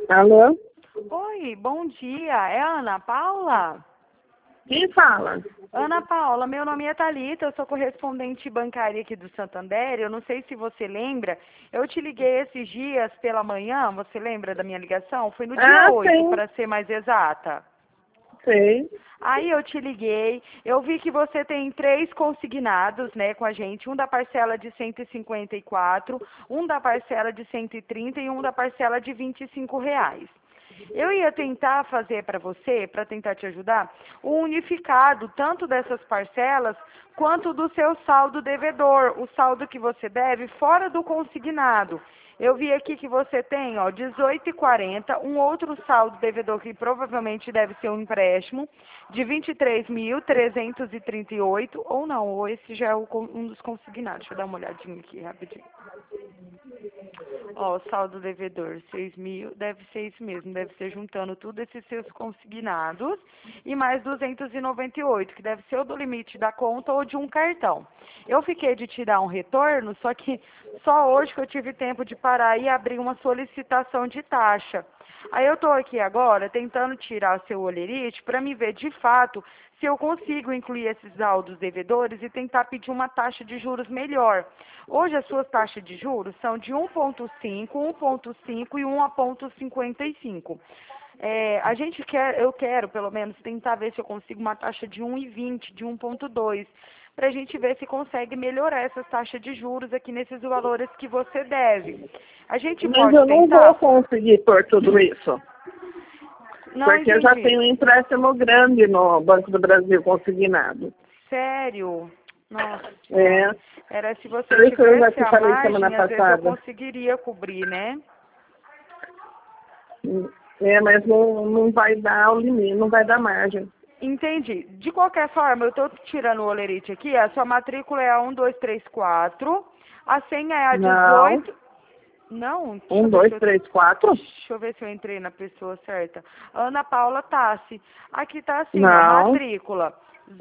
Alô? Oi, bom dia. É a Ana Paula? Quem fala? Ana Paula, meu nome é Thalita, eu sou correspondente bancária aqui do Santander. Eu não sei se você lembra, eu te liguei esses dias pela manhã, você lembra da minha ligação? Foi no dia 8, Sim, para ser mais exata. sei. Aí eu te liguei, eu vi que você tem 3 consignados, né, com a gente, um da parcela de 154, um da parcela de 130 e um da parcela de R$ 25. Eu ia tentar fazer para você, para tentar te ajudar, o unificado tanto dessas parcelas quanto do seu saldo devedor, o saldo que você deve fora do consignado. Eu vi aqui que você tem, ó, 18,40, um outro saldo devedor que provavelmente deve ser um empréstimo de 23.338, ou não, ou esse já é um dos consignados. Deixa eu dar uma olhadinha aqui rapidinho. Ó, o saldo devedor, 6.000, deve ser isso mesmo, deve ser juntando tudo esses seus consignados e mais 298, que deve ser o do limite da conta ou de um cartão. Eu fiquei de tirar um retorno, só que só hoje que eu tive tempo de parar e abrir uma solicitação de taxa. Aí eu estou aqui agora tentando tirar seu olerite para me ver de fato se eu consigo incluir esses saldos devedores e tentar pedir uma taxa de juros melhor. Hoje as suas taxas de juros são de 1,5, 1,5 e 1,55. Eu quero pelo menos tentar ver se eu consigo uma taxa de 1,20, de 1,2, para a gente ver se consegue melhorar essas taxas de juros aqui nesses valores que você deve. A gente Mas pode eu não tentar? vou conseguir por tudo isso. Não Porque eu já entendi. tenho um empréstimo grande no Banco do Brasil consignado. Sério? Nossa. É. Era se você Por isso que eu já tivesse te a falei semana margem, às vezes eu passada. conseguiria cobrir, né? Mas não vai dar o limite, não vai dar margem. Entendi. De qualquer forma, eu estou tirando o olerite aqui, a sua matrícula é a 1234, a senha é a Não. 18. Não, deixa eu Um, ver se dois, eu, três, quatro? deixa eu ver se eu entrei na pessoa certa. Ana Paula Tassi. Aqui tá assim, ó, Não. matrícula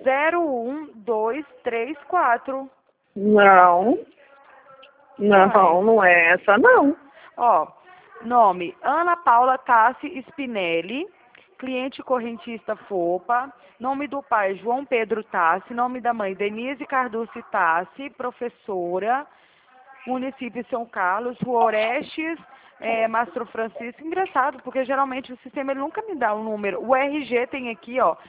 01234. Não. Uai. Não é essa, não. Ó, nome, Ana Paula Tassi Spinelli, cliente correntista FOPA, nome do pai, João Pedro Tassi, nome da mãe, Denise Carducci Tassi, professora, município de São Carlos, Rua Orestes, Mastro Francisco. Engraçado, porque geralmente o sistema ele nunca me dá um número. O RG tem aqui, ó,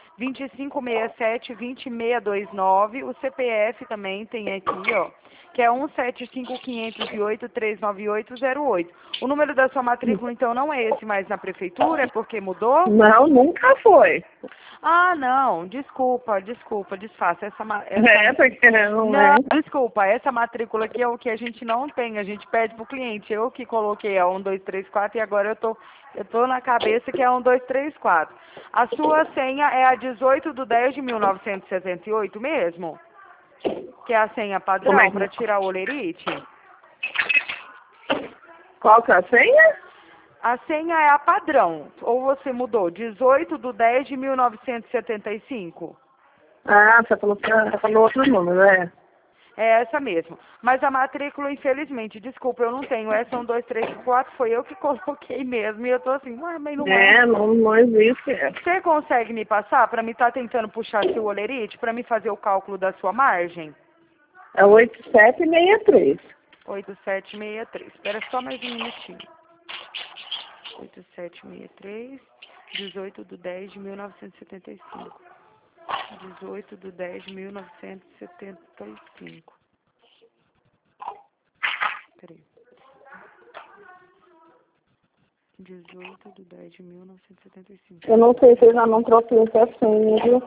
2567-20629, o CPF também tem aqui, ó, que é 175.508-39808. O número da sua matrícula, então, não é esse mais na prefeitura? É porque mudou? Não, nunca foi. Ah, não, desculpa, disfarça. Porque não é. Não, desculpa, essa matrícula aqui é o que a gente não tem, a gente pede pro cliente. Eu que coloquei a 1234 e agora eu tô na cabeça que é 1234. A sua senha é a 18/10/1978 mesmo? Que é a senha Como é padrão que... para tirar o olerite? Qual que é a senha? A senha é a padrão, ou você mudou? 18/10/1975? Ah, você falou outro número, é. É essa mesmo. Mas a matrícula, infelizmente, desculpa, eu não tenho. Essa 1234 foi eu que coloquei mesmo. E eu tô assim, ué, mas não é. Não existe essa. Você consegue me passar para me estar tentando puxar seu olerite, para me fazer o cálculo da sua margem? É 8763. 8763. Espera só mais um minutinho. 8763, 18/10/1975. 18/10/1975. Peraí. 18/10/1975. Eu não sei se eu já não troquei essa senha, viu?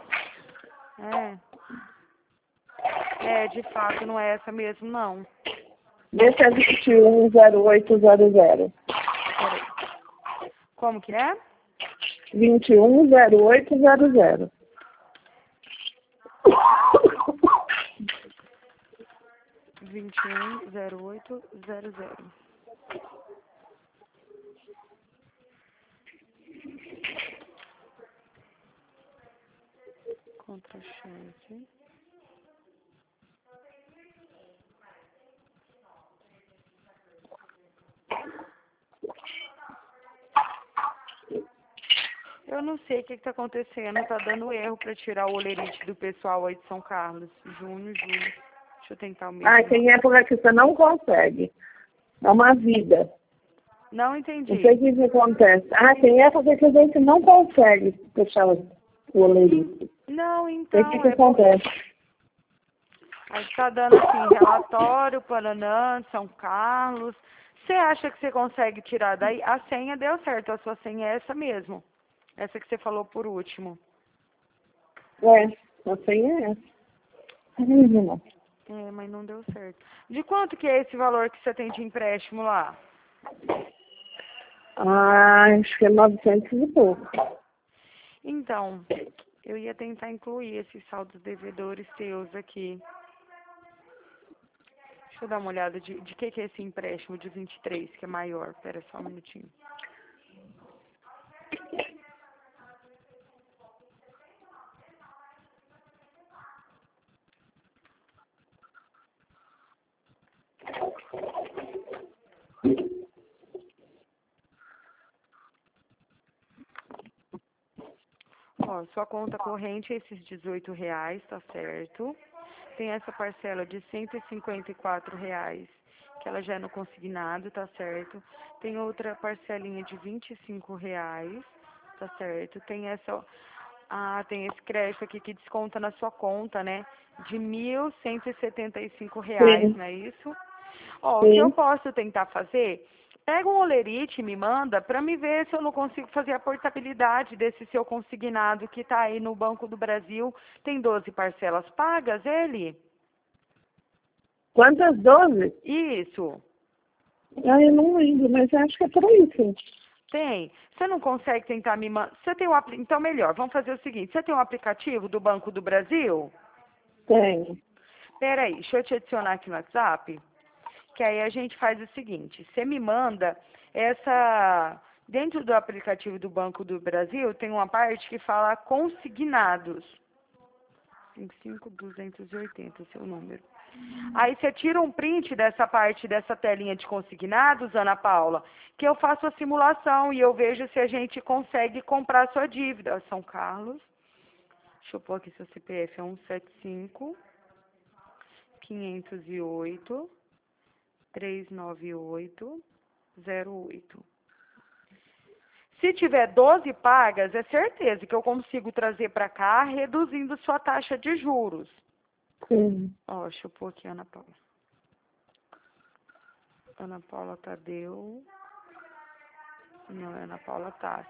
De fato, não é essa mesmo, não. Esse é 210800. Peraí. Como que é? 210800. 210800. Contra-cheque. Eu não sei o que está acontecendo, tá dando erro para tirar o olerite do pessoal aí de São Carlos. Junho, julho. Deixa eu tentar o mês. Ah, tem época que você não consegue. É uma vida. Não Não sei o entendi. que acontece. Ah, tem época que a gente não consegue puxar o olerite. Não, Não sei o então, que acontece. aí tá dando assim, relatório, Paranã, São Carlos. Você acha que você consegue tirar daí? A senha deu certo, a sua senha é essa mesmo. Essa que você falou por último. A senha é essa. Não. É, mas não deu certo. De quanto que é esse valor que você tem de empréstimo lá? Ah, acho que é 900 e pouco. Então, eu ia tentar incluir esses saldos devedores seus aqui. Deixa eu dar uma olhada de que é esse empréstimo de 23, que é maior. Pera só um minutinho. Ó, sua conta corrente é esses R$ 18, tá certo? Tem essa parcela de R$ 154, que ela já é no consignado, tá certo? Tem outra parcelinha de R$ 25, tá certo? Tem essa, tem esse crédito aqui que desconta na sua conta, né? De R$ 1.175, Sim, não é isso? Ó, o que eu sim. posso tentar fazer? Pega um olerite e me manda para me ver se eu não consigo fazer a portabilidade desse seu consignado que está aí no Banco do Brasil. Tem 12 parcelas pagas, ele? Quantas 12? Isso. Ah, eu não lembro, mas acho que é por aí, sim. Tem. Você não consegue tentar me mandar? Você tem um Então, melhor, vamos fazer o seguinte. Você tem um aplicativo do Banco do Brasil? Tenho. Peraí, deixa eu te adicionar aqui no WhatsApp. Que aí a gente faz o seguinte, você me manda essa... Dentro do aplicativo do Banco do Brasil, tem uma parte que fala consignados. 55.280, seu número. Aí você tira um print dessa parte, dessa telinha de consignados, Ana Paula, que eu faço a simulação e eu vejo se a gente consegue comprar a sua dívida. São Carlos, deixa eu pôr aqui seu CPF, é 175.508. 39808. Se tiver 12 pagas, é certeza que eu consigo trazer para cá, reduzindo sua taxa de juros. Sim. Ó, deixa eu pôr aqui, Ana Paula. Ana Paula Tadeu. Não, é Ana Paula Tassi.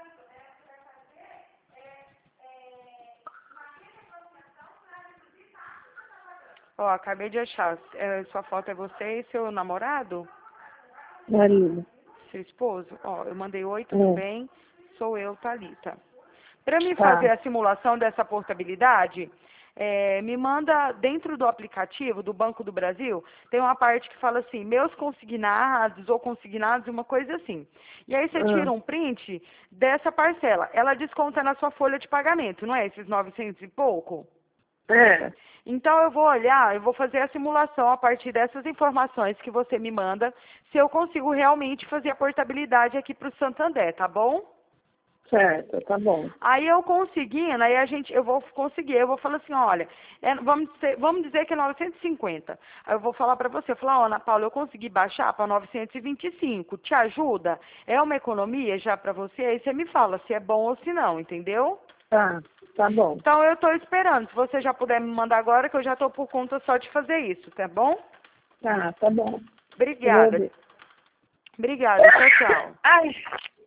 Ó, acabei de achar. Sua foto é você e seu namorado? Marido. Seu esposo? Ó, eu mandei oi, tudo É. bem? Sou eu, Thalita. Para me fazer Tá. a simulação dessa portabilidade, me manda dentro do aplicativo do Banco do Brasil, tem uma parte que fala assim, meus consignados ou consignados, uma coisa assim. E aí você Ah, tira um print dessa parcela. Ela desconta na sua folha de pagamento, não é? Esses 900 e pouco? é. Então eu vou olhar, eu vou fazer a simulação a partir dessas informações que você me manda, se eu consigo realmente fazer a portabilidade aqui para o Santander, tá bom? Certo, tá bom. Aí eu conseguindo, eu vou conseguir, eu vou falar assim, olha, vamos dizer que é 950. Aí eu vou falar para você, falar, ó, Ana Paula, eu consegui baixar para 925, te ajuda? É uma economia já para você? Aí você me fala se é bom ou se não, entendeu? Tá bom. Então eu estou esperando, se você já puder me mandar agora, que eu já estou por conta só de fazer isso, tá bom? Tá bom. Eu vou Obrigada. ver. Obrigada, tchau, tchau. Ai.